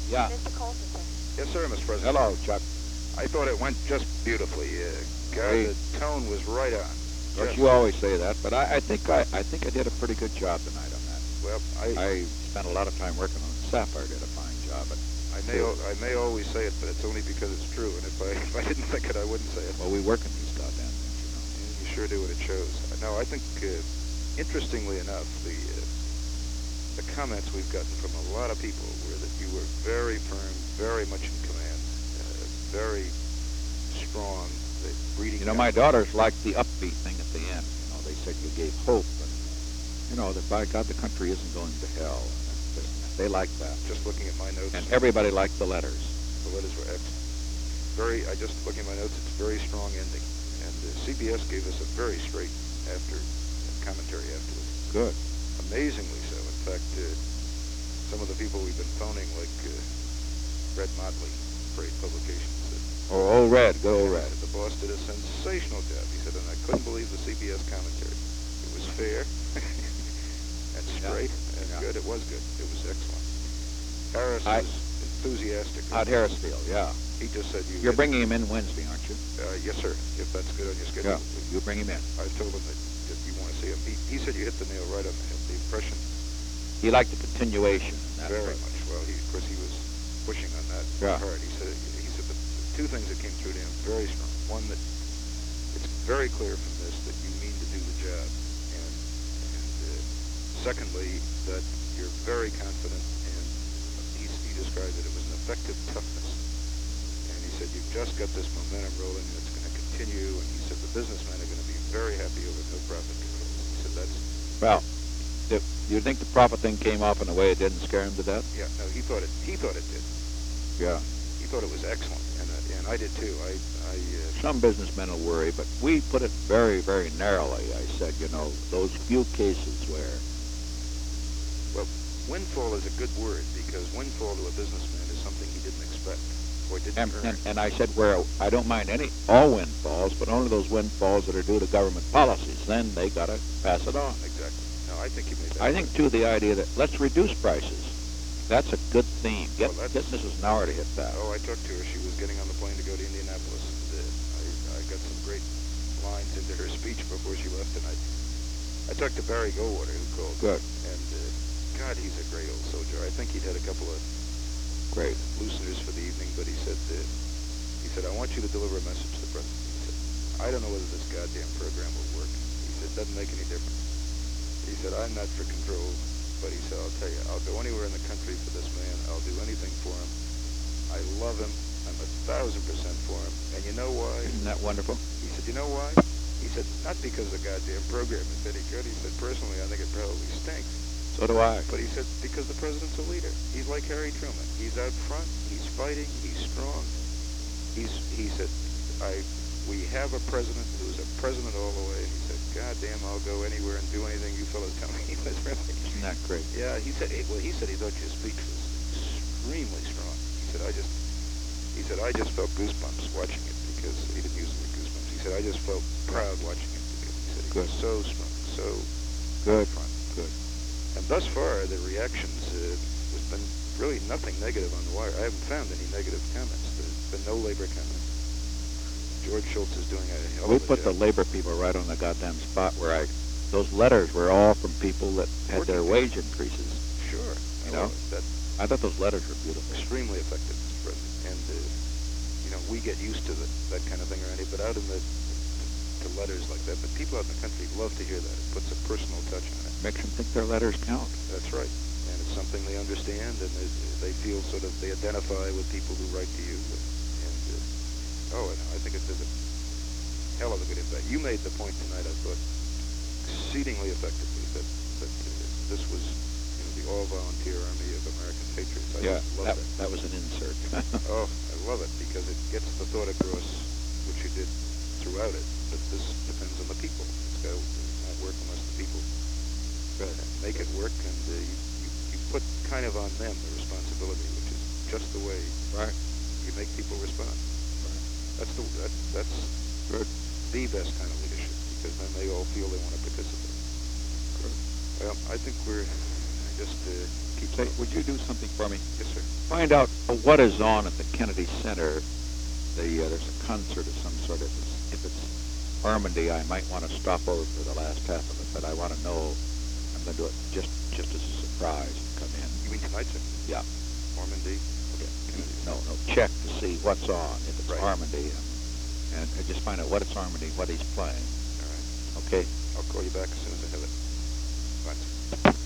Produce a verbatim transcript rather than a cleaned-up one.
Yeah. Mister Colson, sir. Yes, sir, Mister President. Hello, Chuck. I thought it went just beautifully. Uh, God, Hey. the tone was right on. Of course, Just- you always say that, but I, I think I, I think I did a pretty good job tonight on that. Well, I, I spent a lot of time working on it. Sapphire did a fine job, but I may, al- I may always say it, but it's only because it's true. And if I, if I didn't think it, I wouldn't say it. well, we work in these goddamn things, you know. And you sure do, and it shows. No, I think, uh, interestingly enough, the uh, the comments we've gotten from a lot of people were that you were very firm, very much in command, uh, very strong. The breeding. You know, my daughters liked the upbeat thing at the end. You know, they said you gave hope, and you know that by God the country isn't going to hell. And they liked that, Just looking at my notes. and everybody liked the letters. The letters were excellent. Very. I just looking at my notes. It's a very strong ending, and uh, C B S gave us a very straight after uh, commentary afterwards. Good. Amazingly so. In fact, uh, some of the people we've been phoning, like uh, Red Motley, Freight Publications, said, Oh, old Red, good old Red. the boss did a sensational job. He said, and I couldn't believe the C B S commentary. It was fair and straight and Yeah. good. It was good. It was excellent. Harris I- was enthusiastic. Out Harrisfield, yeah. He just said, you You're hit- bringing him in Wednesday, aren't you? Uh, yes, sir. If that's good on your schedule. Yeah, you bring him in. I told him that, that you want to see him. He, he said you hit the nail right on the head. The impression, He liked the continuation. And that very part. much. Well, he, of course, he was pushing on that Yeah. hard. He said, he said the, the two things that came through to him very strong. One, that it's very clear from this that you mean to do the job, and and uh, secondly, that you're very confident. And he, he described it. It was an effective toughness. And he said you've just got this momentum rolling, and it's going to continue. And he said the businessmen are going to be very happy over no profit controls. He said that's. Well, do you think the profit thing came off in a way it didn't scare him to death? Yeah, no, he thought it. He thought it did. Yeah. He thought it was excellent, and uh, and I did too. I, I. Uh, Some businessmen will worry, but we put it very, very narrowly. I said, you know, those few cases where, well, windfall is a good word because windfall to a businessman is something he didn't expect or didn't and, earn. and, and I said where I don't mind any all windfalls, but only those windfalls that are due to government policies. Then they got to pass it on. Exactly. No, I think he made that. I think too the idea that let's reduce prices. That's a good theme. Get Well, that's- get Missus Nauer to hit that. Oh, I talked to her. She was getting on the plane to go to Indianapolis, and uh, I, I got some great lines into her speech before she left tonight. I talked to Barry Goldwater, who called. Good. And uh, God, he's a great old soldier. I think he'd had a couple of Great. looseners for the evening, but he said, uh, he said, I want you to deliver a message to the president. He said, I don't know whether this goddamn program will work. He said, it doesn't make any difference. He said, I'm not for control, but he said, I'll tell you, I'll go anywhere in the country for this man. I'll do anything for him. I love him. I'm a thousand percent for him. And you know why? Isn't that wonderful? He said, you know why? He said, not because the goddamn program is any good. He said, personally, I think it probably stinks. So do I. But he said, because the president's a leader. He's like Harry Truman. He's out front. He's fighting. He's strong. He's, he said, I, we have a president who's a president all the way. And he said, God damn, I'll go anywhere and do anything you fellas tell me. He was really, Isn't that great? yeah, he said, well, he said he thought your speech was extremely strong. He said, I just, he said, I just felt goosebumps watching it because he didn't use the word goosebumps. He said, I just felt proud watching it because he said he Good. was so strong, so Good. front. Good. And thus far, the reactions uh, has been really nothing negative on the wire. I haven't found any negative comments. There's been no labor comments. George Schultz is doing a hell We of a put the job. labor people right on the goddamn spot where I, those letters were all from people that had their Working wage increases. Sure. You I know? love it. That I thought those letters were beautiful. extremely effective, Mister President. And uh, you know, we get used to the, that kind of thing already. But out in the to letters like that, but people out in the country love to hear that. It puts a personal touch on it. Makes them think their letters count. That's right. And it's something they understand, and they, they feel sort of, they identify with people who write to you. And, uh, oh, and I think it did a hell of a good impact. You made the point tonight, I thought, exceedingly effectively, that, that uh, this was, you know, the all-volunteer army of American patriots. I Yeah, just love that, that. that was an insert. Oh, I love it, because it gets the thought across, which you did throughout it, that this depends on the people. It's got to not work unless the people Right. make it work, and uh, you, you, you put kind of on them the responsibility, which is just the way Right. you make people respond. That's the that, that's Good. the best kind of leadership, because then they all feel they want to participate. Good. Well, I think we're I just uh, keep. Say, would you do something for me? Yes, sir. find out what is on at the Kennedy Center. The uh, there's a concert of some sort. If it's, if it's Ormandy, I might want to stop over for the last half of it, but I want to know. I'm going to do it just just as a surprise and come in. You mean tonight, sir? Yeah. Ormandy? Okay. No, no. Check to see what's on. If it's Right. Ormandy, and, and just find out what it's Ormandy, what he's playing. All right. Okay. I'll call you back as soon as I have it. Bye.